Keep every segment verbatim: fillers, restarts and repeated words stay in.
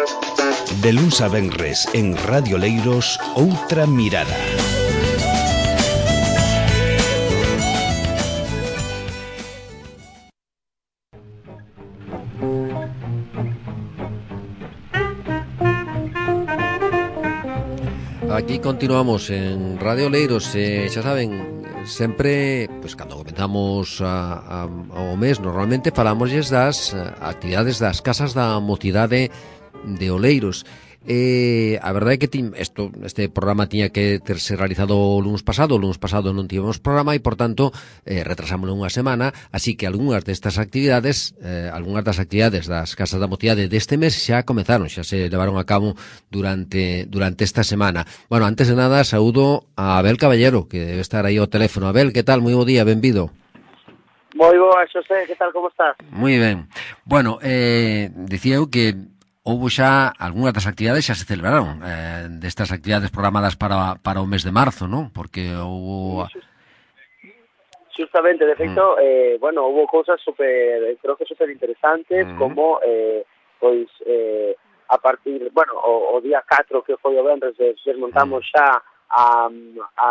De luns a venres en Radio Leiros, Outra Mirada. Aquí continuamos en Radio Leiros, eh, xa saben, sempre, pois, cando comenzamos a, a, ao mes, normalmente falámoslles das actividades das casas da mocidade de Oleiros. Eh, a verdade é que tim, esto, este programa tiña que terse realizado o lunes pasado, o lunes pasado non tivemos programa e, por tanto, eh, retrasámoslo unha semana, así que algunhas destas actividades, eh, algunhas das actividades das casas da mocidade deste mes xa comezaron, xa se levaron a cabo durante durante esta semana. Bueno, antes de nada, saúdo a Abel Caballero, que debe estar aí ao teléfono. Abel, que tal? Moi bo día, benvido. Moi boa, Xosé, que tal, como estás? Moi ben. Bueno, eh, dicía eu que houbo xa algunhas das actividades xa se celebraron, eh, destas actividades programadas para, para o mes de marzo, non? Porque houbo... Justamente, de feito, mm. eh, bueno, houbo cousas super, creo que super interesantes, mm. como, eh, pois, eh, a partir, bueno, o, o día catro, que foi o venres, desmontamos mm. xa a, a,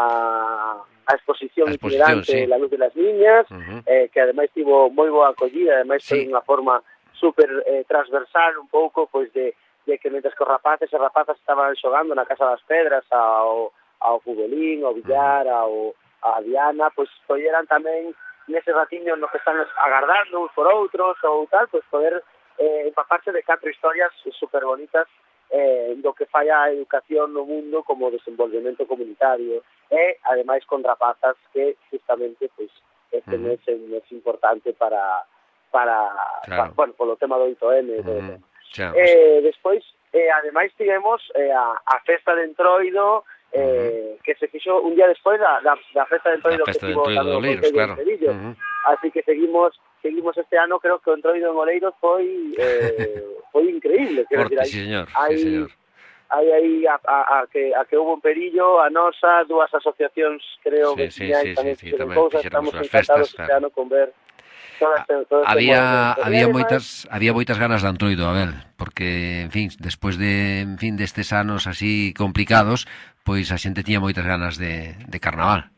a exposición, a exposición itinerante, sí. La Luz de las Niñas, mm-hmm. eh, que ademais tivo moi boa acollida, ademais sí. foi unha forma super eh, transversal un pouco, pois de, de que mentres que os rapaces e rapazas estaban xogando na Casa das Pedras ao, ao futbolín, ao billar, ao, a Diana, pois colleran tamén nese ratiño no que están agardando uns por outros ou tal, pois poder eh, empaparse de catro historias super bonitas eh, do que fai a educación no mundo como desenvolvemento comunitario e ademais con rapazas que justamente pois este mes é un mes importante para para, claro. para bueno, polo tema do oito eme, mm, eh, despois, eh, ademais tivemos eh, a, a festa de Entroido, eh, uh-huh. que se fixo un día despois da, da, da festa de Entroido, festa que tivo tamén o Concello claro. de Sevilla, uh-huh. así que seguimos seguimos este ano, creo que o Entroido en Oleiros foi eh, foi increíble, quero Forte, decir, sí, señor. Hai, sí, señor. hai aí a, a, a, que, a que houve un perillo, a nosa, dúas asociacións, creo, sí, veciñais, sí, sí, tamén sí, sí, tamén cousas, estamos encantados este ano con ver Este, este había había moitas había moitas ganas de Entroido, Abel, porque, en fin, despois de, en fin, destes anos así complicados, pois a xente tiña moitas ganas de, de carnaval.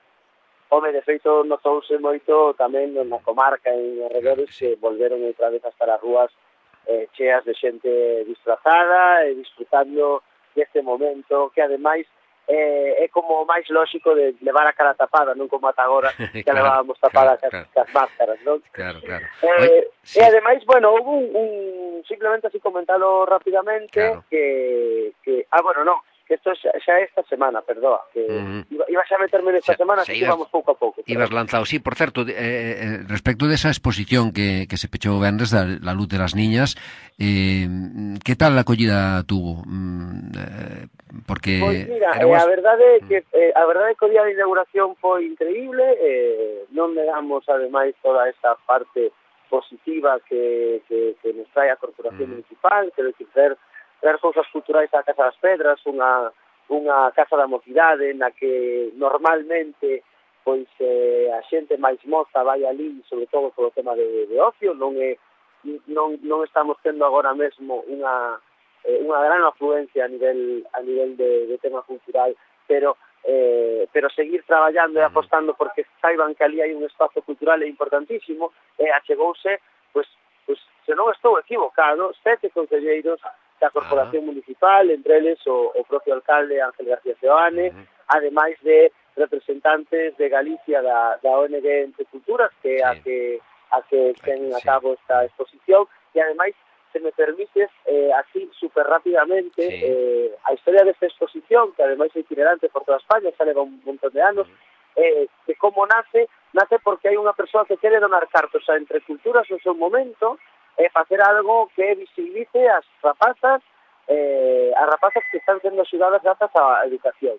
Home, de feito, notouse moito tamén na comarca, en arredores, claro que, sí. que volveron outra vez a estar as rúas eh, cheas de xente disfrazada e disfrutando deste momento, que ademais Eh, é como máis lóxico de levar a cara tapada, non como ata agora que claro, levábamos tapada claro, cas, claro. cas máscaras, non? Claro, claro. Eh, Oye, sí. E ademais, bueno, houve un, un simplemente así comentalo rapidamente claro. que, que, ah, bueno, non, que isto xa, xa é esta semana, perdoa, que uh-huh. iba, iba xa a meterme nesta xa, semana, así que vamos pouco a pouco. Ibas lanzado, sí, por certo, eh, eh, respecto desa exposición que, que se pechou o venres da La Luz de las Niñas, eh, que tal a acollida tuvo? Mm, eh, porque pois mira, éramos... eh, a verdade é que eh, a verdade é que o día de inauguración foi increíble, eh, non negamos ademais toda esta parte positiva que, que, que nos trae a Corporación mm. Municipal, quero dicir, ver ver cousas culturais á Casa das Pedras, unha, unha casa da mocidade na que normalmente pois eh, a xente máis moza vai ali, sobre todo polo tema de, de ocio, non é non, non estamos tendo agora mesmo unha eh, unha gran afluencia a nivel a nivel de, de tema cultural, pero eh, pero seguir traballando e apostando porque saiban que ali hai un espazo cultural importantísimo, e achegouse, pois, pois se non estou equivocado, sete concelleiros da Corporación uh-huh. Municipal, entre eles o, o propio alcalde Ángel García Seoane, uh-huh. ademais de representantes de Galicia da, da O N G Entre Culturas, que sí. a que a que ten a cabo esta exposición, e ademais, se me permites, eh, así super rápidamente, sí. eh, a historia desta exposición, que ademais é itinerante por toda España, xa leva un montón de anos, uh-huh. eh, de como nace, nace porque hai unha persoa que quere donar cartos a Entre Culturas no seu momento, e eh, facer algo que visibilice as rapazas, eh, as rapazas que están sendo axudadas grazas á educación.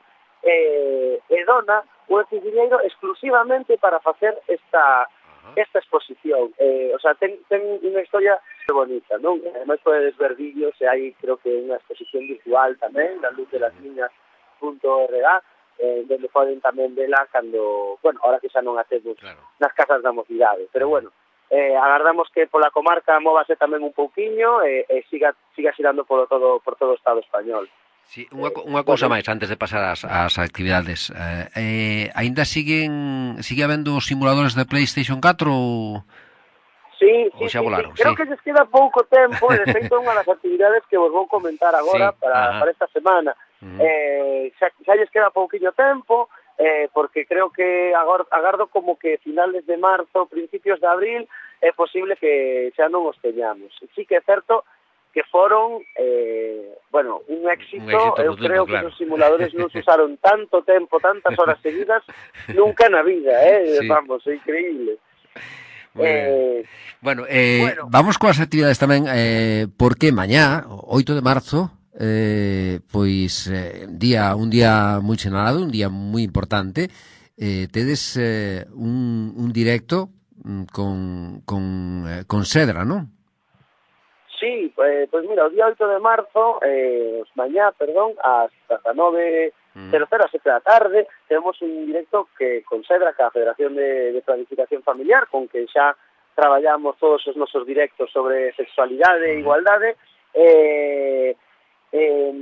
Eh, e dona un dinheiro exclusivamente para facer esta esta exposición. Eh, o sea, ten, ten unha historia bonita, non? Ademais podes ver vídeos, e hai, creo que, unha exposición virtual tamén, La Luz de las Niñas punto org, eh, donde poden tamén vela cando, bueno, ahora que xa non a temos claro. nas casas da mocidade, pero bueno, eh, agardamos que pola comarca móvase tamén un pouquiño e, e siga, siga xirando polo todo, por todo o Estado español. Sí, unha, unha cousa máis antes de pasar ás, ás actividades. Eh, eh, ainda siguen sigue habendo os simuladores de PlayStation catro ou Sí, ou sí, xa sí, volaron? sí. Creo Sí. que lles queda pouco tempo e de feito é unha das actividades que vos vou comentar agora Sí, para, ajá. para esta semana. Uh-huh. Eh, xa, xa lles queda pouquiño tempo eh, porque creo que agor, agardo como que finales de marzo, principios de abril é posible que xa non os teñamos. Sí que é certo que foron, eh, bueno, un éxito, un éxito eu rotundo, creo que claro. os simuladores non se usaron tanto tempo, tantas horas seguidas, nunca na vida, eh, Sí. vamos, é increíble. Muy eh, bien. Bueno, eh, bueno. vamos coas actividades tamén, eh, porque mañá, oito de marzo, eh, pois eh, día un día moi sinalado, un día moi importante, eh, tedes eh, un, un directo con, con, eh, con Sedra, non? Sí, pues, pues mira, o día oito de marzo, eh, mañá, perdón, ás dezanove cero cero, a sete da tarde, temos un directo que con Sedra, que a Federación de, de Planificación Familiar, con que xa traballamos todos os nosos directos sobre sexualidade e igualdade, eh, eh,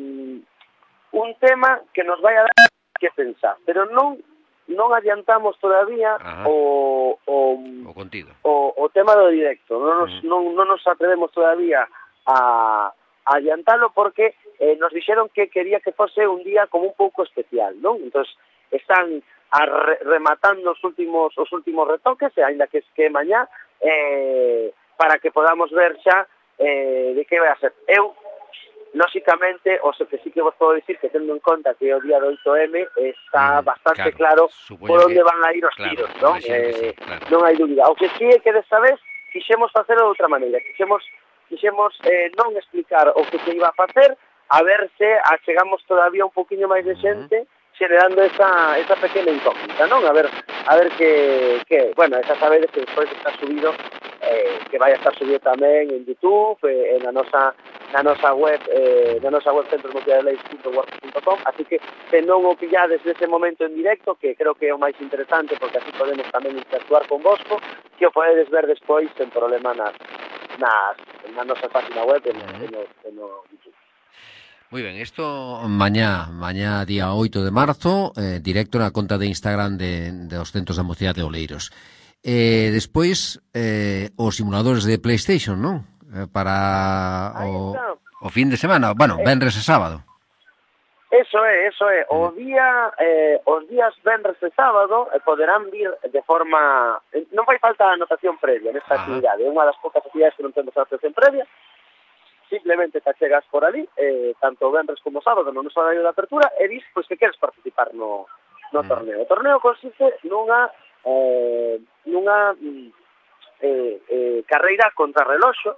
un tema que nos vai a dar que pensar, pero non non adiantamos todavía o, o, o contido. O, o tema do directo, non nos, Uh-huh. non, non nos atrevemos todavía a, a adiantalo porque eh, nos dixeron que quería que fose un día como un pouco especial, non? Entón, están a re, rematando os últimos os últimos retoques, e aínda que que mañá, eh, para que podamos ver xa eh, de que vai a ser. Eu, lóxicamente, o que sí que vos podo dicir que tendo en conta que o día do oito eme está mm, bastante claro, claro por onde van a ir os claro, tiros, non? Eh, sí, claro. Non hai dúbida. O que sí é que desta vez quixemos facer de outra maneira. Quixemos, quixemos eh, non explicar o que se iba a facer, a ver se achegamos todavía un poquinho máis de xente, xerando esa, esa pequena incógnita, non? A ver, a ver que, que bueno, esa sabedes que despois está subido, eh, que vai a estar subido tamén en YouTube, eh, en a nosa na nosa web, eh, na nosa web centros mocidadeleis punto wordpress punto com, así que se non o pillades nese momento en directo, que creo que é o máis interesante, porque así podemos tamén interactuar con vosco, que o podedes ver despois sen problema nas, nas, na nosa página web e no, uh-huh. no, no YouTube. Muy ben, isto mañá, mañá día oito de marzo, eh, directo na conta de Instagram de, de os centros da mocidade de Oleiros. Eh, despois, eh, os simuladores de PlayStation, non? Para o, o fin de semana, bueno, venres e sábado. Eso é, eso é. O día, eh, os días venres e sábado eh, poderán vir de forma... Non fai falta anotación previa nesta Ajá. actividade. É unha das poucas actividades que non temos anotación previa. Simplemente te chegas por ali, eh, tanto venres como sábado, no noso horario de apertura, e dis pois, que queres participar no, no mm. torneo. O torneo consiste nunha... Eh, nunha eh, eh, carreira contra reloxo,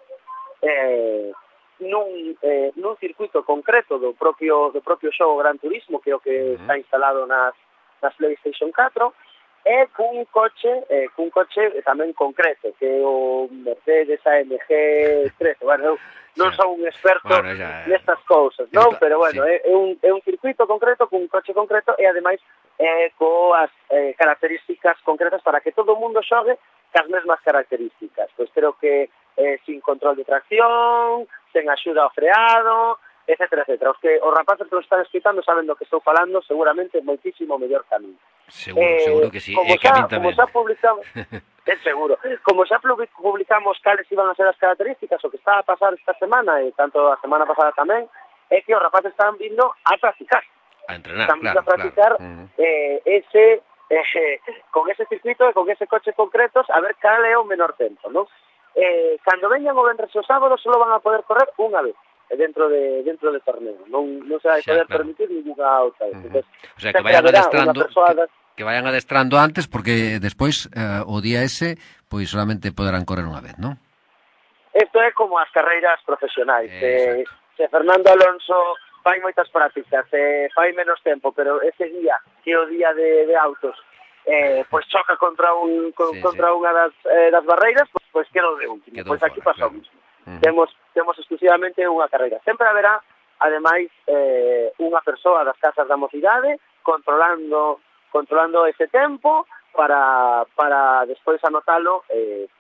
Eh, nun, eh, nun circuito concreto do propio do propio xogo Gran Turismo, que é o que uh-huh. está instalado nas, nas PlayStation catro, e cun coche, eh, cun coche tamén concreto, que é o Mercedes A M G trece. Bueno, eu non son un experto bueno, ya, nestas cousas, non? Pero bueno, sí. é, é, un, é un circuito concreto, cun coche concreto, e ademais eh, coas eh, características concretas para que todo o mundo xogue cas mesmas características. Pois creo que eh, sin control de tracción, sen axuda ao freado, etcétera, etcétera. Os que os rapaces que nos están escutando saben do que estou falando, seguramente moitísimo mellor que a mí. Seguro, eh, seguro que sí, como e que xa, a mí tamén. Como xa publicamos, é seguro, como xa publicamos cales iban a ser as características, o que estaba a pasar esta semana, e tanto a semana pasada tamén, é que os rapaces estaban vindo a practicar. A entrenar, están claro, a practicar claro. eh, ese... Eh, con ese circuito e con ese coche concretos a ver cal é o menor tempo, non? Eh, cando veñan o venres o sábado só van a poder correr unha vez dentro de dentro de torneo, non, non se vai poder claro. permitir ninguna outra vez. Uh-huh. Entonces, o sea, que vayan adestrando que, que vayan adestrando antes porque despois eh, o día ese pois solamente poderán correr unha vez, non? Isto é como as carreiras profesionais. Eh, se Fernando Alonso fai moitas prácticas, eh, fai menos tempo, pero ese día, que é o día de, de autos, eh, pois choca contra un con, sí, contra sí. unha das, eh, das barreiras, pois, pois quedou de último. Pois aquí pasa o mismo. Uh-huh. Temos, temos exclusivamente unha carreira. Sempre haberá, ademais, eh, unha persoa das casas da mocidade controlando controlando ese tempo para, para despois anotalo eh, pois,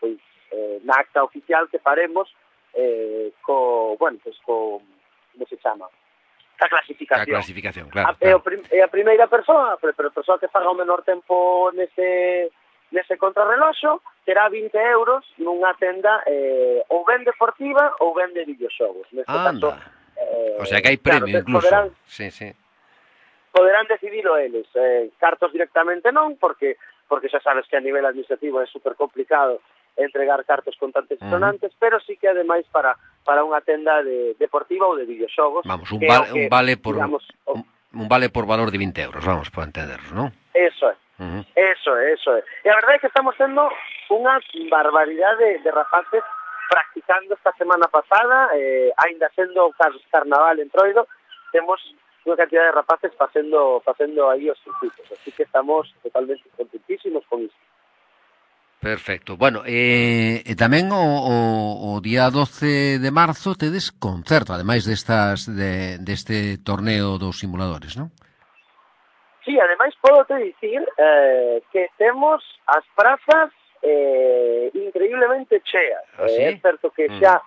eh, na acta oficial que faremos eh, co, bueno, pues co, como se chama? A clasificación. A clasificación, claro. A, claro. É, o prim, é a primeira persoa, pero a persoa que faga o menor tempo nese, nese contrarreloxo terá vinte euros nunha tenda eh, ou ben deportiva ou ben de videoxogos. Neste Anda. caso, eh, o sea que hai premio, claro, incluso. Poderán, sí, sí. poderán decidilo eles. Eh, cartos directamente non, porque porque xa sabes que a nivel administrativo é super complicado entregar cartos contantes e sonantes, uh -huh. pero sí que ademais para para unha tenda de deportiva ou de videoxogos. Vamos, un, val, que, un vale por digamos, un, un vale por valor de vinte euros, vamos, para entenderlo, ¿no? Eso é. Uh -huh. Eso é, eso é. E a verdade é que estamos tendo unha barbaridade de, de rapaces practicando esta semana pasada, eh, ainda sendo car carnaval en Troido, temos unha cantidad de rapaces facendo facendo aí os circuitos, así que estamos totalmente contentísimos con isto. Perfecto. Bueno, eh, e tamén o, o, o día doce de marzo tedes concerto, ademais destas de, deste torneo dos simuladores, non? Sí, ademais podo te dicir eh, que temos as prazas eh, increíblemente cheas. ¿Ah, sí? eh, é certo que xa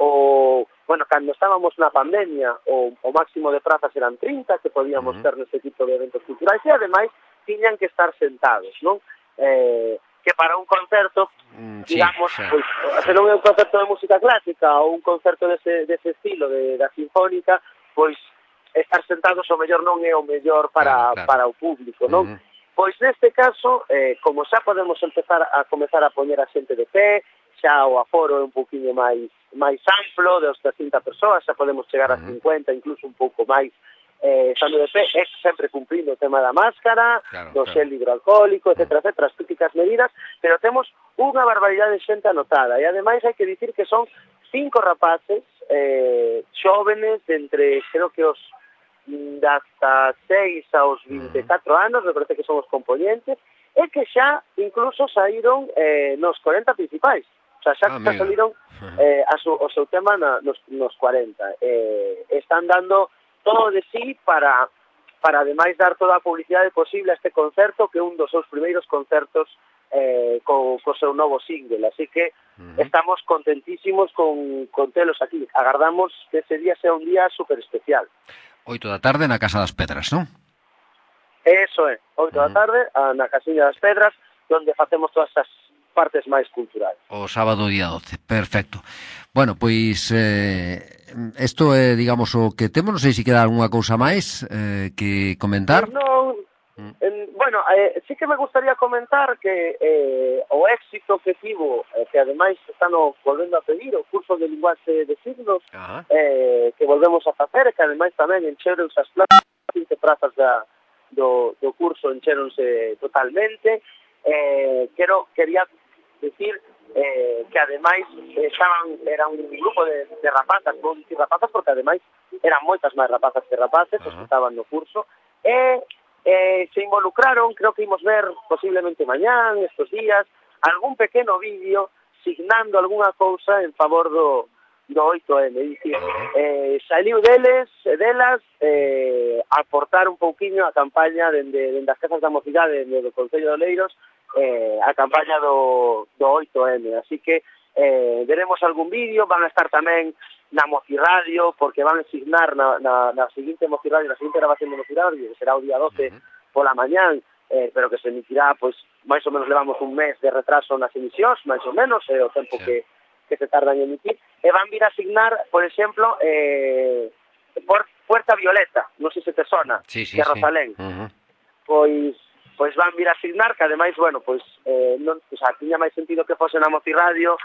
o bueno, cando estábamos na pandemia o, o máximo de prazas eran trinta que podíamos uh -huh. ter neste tipo de eventos culturais e ademais tiñan que estar sentados, non? Eh, que para un concerto, mm, digamos, sí, pues, se non é un concerto de música clásica ou un concerto dese, dese estilo de, da sinfónica, pois estar sentados o mellor non é o mellor para, claro, claro. para o público, non? Uh -huh. Pois neste caso, eh, como xa podemos empezar a comezar a poñer a xente de pé, xa o aforo é un poquinho máis máis amplo, de trescientas persoas, xa podemos chegar a cincuenta, incluso un pouco máis, eh, estando de pé, é sempre cumprindo o tema da máscara, claro, do claro. xel hidroalcohólico, etcétera, etcétera, as típicas medidas, pero temos unha barbaridade de xente anotada, e ademais hai que dicir que son cinco rapaces eh, xóvenes, de entre, creo que os de hasta seis aos vinte e catro anos, me parece que son os componentes, e que xa incluso saíron eh, nos corenta principais. O sea, xa, ah, xa saliron eh, a su, o seu tema na, nos, nos cuarenta. Eh, están dando todo de sí para, para ademais dar toda a publicidade posible a este concerto, que é un dos seus primeiros concertos eh, co, co seu novo single. Así que uh -huh. estamos contentísimos con, con telos aquí. Agardamos que ese día sea un día super especial. Oito da tarde na Casa das Pedras, non? Eso é, oito uh -huh. da tarde na Casiña das Pedras, onde facemos todas as partes máis culturales. O sábado día doce, perfecto. Bueno, pois eh, isto é, digamos, o que temos. Non sei se queda algunha cousa máis eh, que comentar. Pues non, mm. en, bueno, eh, sí que me gustaría comentar que eh, o éxito que tivo, eh, que ademais están volvendo a pedir, o curso de linguaxe de signos, uh -huh. eh, que volvemos a facer, que ademais tamén encheron as plazas, quince prazas da, do, do curso encheronse totalmente. Eh, quero, quería decir eh, que ademais estaban, era un grupo de, de rapazas, vou dicir rapazas porque ademais eran moitas máis rapazas que rapaces, uh -huh. os que estaban no curso, e eh, se involucraron, creo que imos ver posiblemente mañán, estos días, algún pequeno vídeo signando algunha cousa en favor do, do oito eme, dicir, eh, saliu deles, delas, eh, aportar un pouquiño a campaña dende, dende as casas da mocidade, dende do Concello de Oleiros, eh, a campaña do, do oito eme, así que eh, veremos algún vídeo, van a estar tamén na Mocirradio, porque van a signar na, na, na seguinte Mocirradio, na seguinte grabación de Mocirradio, que será o día doce pola mañán, eh, pero que se emitirá, pois, máis ou menos levamos un mes de retraso nas emisións, máis ou menos, é eh, o tempo sí. que, que se tarda en emitir, e van vir a signar, por exemplo, eh, por Puerta Violeta, non sei se te sona, sí, sí, de Rosalén, sí. uh -huh. pois pois van vir a signar, que ademais, bueno, pois eh, non, o sea, tiña máis sentido que fose na Mocirradio,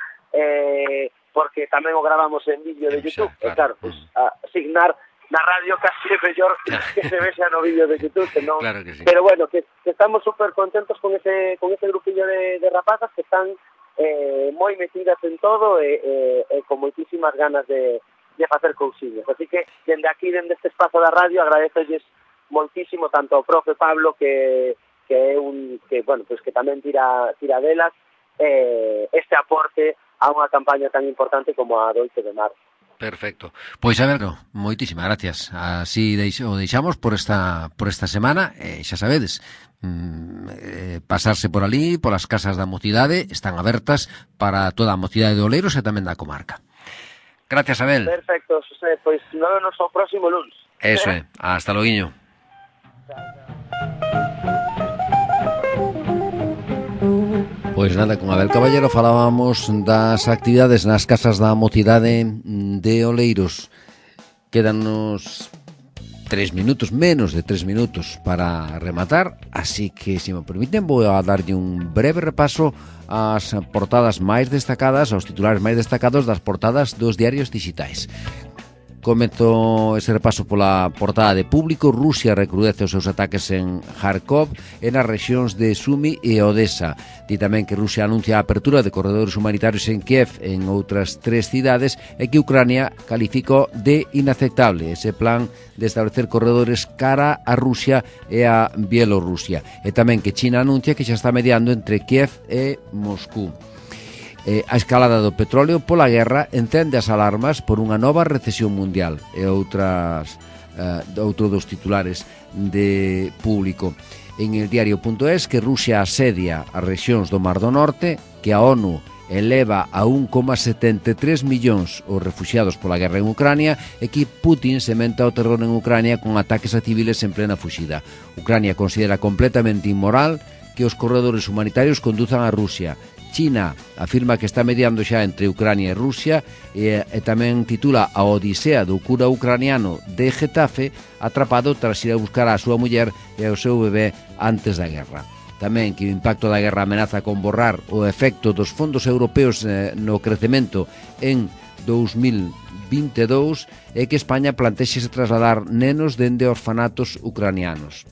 eh, porque tamén o gravamos en vídeo de YouTube, xa, claro, e claro, pois, a signar na radio casi é mellor que se vexa no vídeo de YouTube, que non, claro que sí. Pero bueno, que, que estamos super contentos con ese, con ese grupillo de, de rapazas que están eh, moi metidas en todo e, e, e con moitísimas ganas de, de facer cousiños. Así que, dende aquí, dende este espazo da radio, agradecelles moitísimo tanto ao profe Pablo, que que é un que bueno, pues que tamén tira tira delas, eh, este aporte a unha campaña tan importante como a do oito de marzo. Perfecto. Pois a ver, no, moitísimas gracias. Así deixo, o deixamos por esta por esta semana, eh, xa sabedes, mm, eh, pasarse por ali, polas casas da mocidade, están abertas para toda a mocidade de Oleiros e tamén da comarca. Gracias, Abel. Perfecto, José, pois nos vemos o próximo lunes. Eso é, hasta loguiño. Pois nada, con Abel Caballero falábamos das actividades nas casas da mocidade de Oleiros. Quédanos tres minutos, menos de tres minutos para rematar, así que, se me permiten, vou a darlle un breve repaso ás portadas máis destacadas, aos titulares máis destacados das portadas dos diarios digitais. Comezo ese repaso pola portada de Público. Rusia recrudece os seus ataques en Kharkov e nas rexións de Sumi e Odessa. Di tamén que Rusia anuncia a apertura de corredores humanitarios en Kiev e en outras tres cidades e que Ucrania calificou de inaceptable ese plan de establecer corredores cara a Rusia e a Bielorrusia. E tamén que China anuncia que xa está mediando entre Kiev e Moscú. Eh, a escalada do petróleo pola guerra encende as alarmas por unha nova recesión mundial e outras eh, outro dos titulares de Público. En el diario.es que Rusia asedia as rexións do Mar do Norte, que a ONU eleva a un coma setenta e tres millóns os refuxiados pola guerra en Ucrania e que Putin sementa o terror en Ucrania con ataques a civiles en plena fuxida. Ucrania considera completamente inmoral que os corredores humanitarios conduzan a Rusia. China afirma que está mediando xa entre Ucrania e Rusia e, e tamén titula a odisea do cura ucraniano de Getafe atrapado tras ir a buscar a súa muller e ao seu bebé antes da guerra. Tamén que o impacto da guerra amenaza con borrar o efecto dos fondos europeos eh, no crecemento en dous mil vinte e dous e que España plantexese trasladar nenos dende orfanatos ucranianos.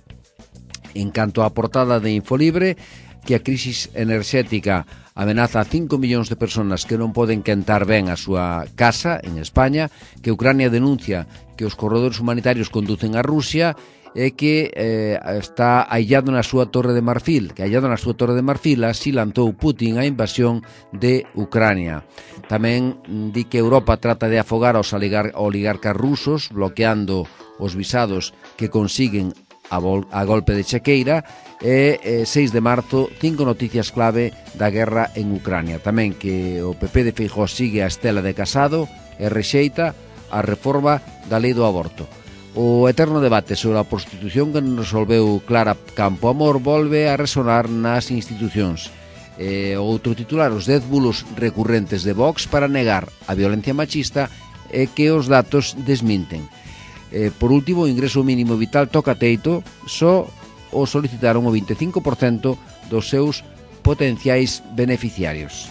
En canto á portada de Infolibre, que a crisis enerxética amenaza a cinco millóns de persoas que non poden quentar ben a súa casa en España, que Ucrania denuncia que os corredores humanitarios conducen a Rusia e que eh, está aillado na súa Torre de Marfil, que aillado na súa Torre de Marfil así lanzou Putin a invasión de Ucrania. Tamén di que Europa trata de afogar aos oligar- oligarcas rusos, bloqueando os visados que consiguen a, vol- a golpe de chequeira. E eh, seis de marzo, cinco noticias clave da guerra en Ucrania. Tamén que o P P de Feijóo sigue a estela de Casado e rexeita a reforma da lei do aborto. O eterno debate sobre a prostitución que non resolveu Clara Campoamor volve a resonar nas institucións. E outro titular, os dez bulos recurrentes de Vox para negar a violencia machista e que os datos desminten. E, por último, o ingreso mínimo vital toca teito, só o solicitaron o vinte e cinco por cento dos seus potenciais beneficiarios.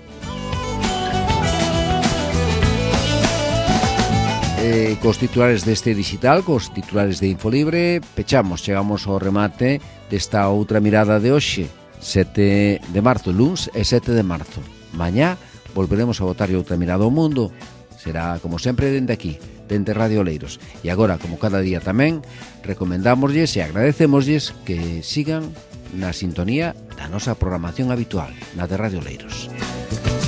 Eh, cos titulares deste digital, cos titulares de Infolibre, pechamos, chegamos ao remate desta outra mirada de hoxe, sete de marzo, luns e sete de marzo. Mañá volveremos a botar outra mirada ao mundo. Será, como sempre, dende aquí, dende Radio Oleiros. E agora, como cada día tamén, recomendámoslles e agradecémoslles que sigan na sintonía da nosa programación habitual, na de Radio Oleiros.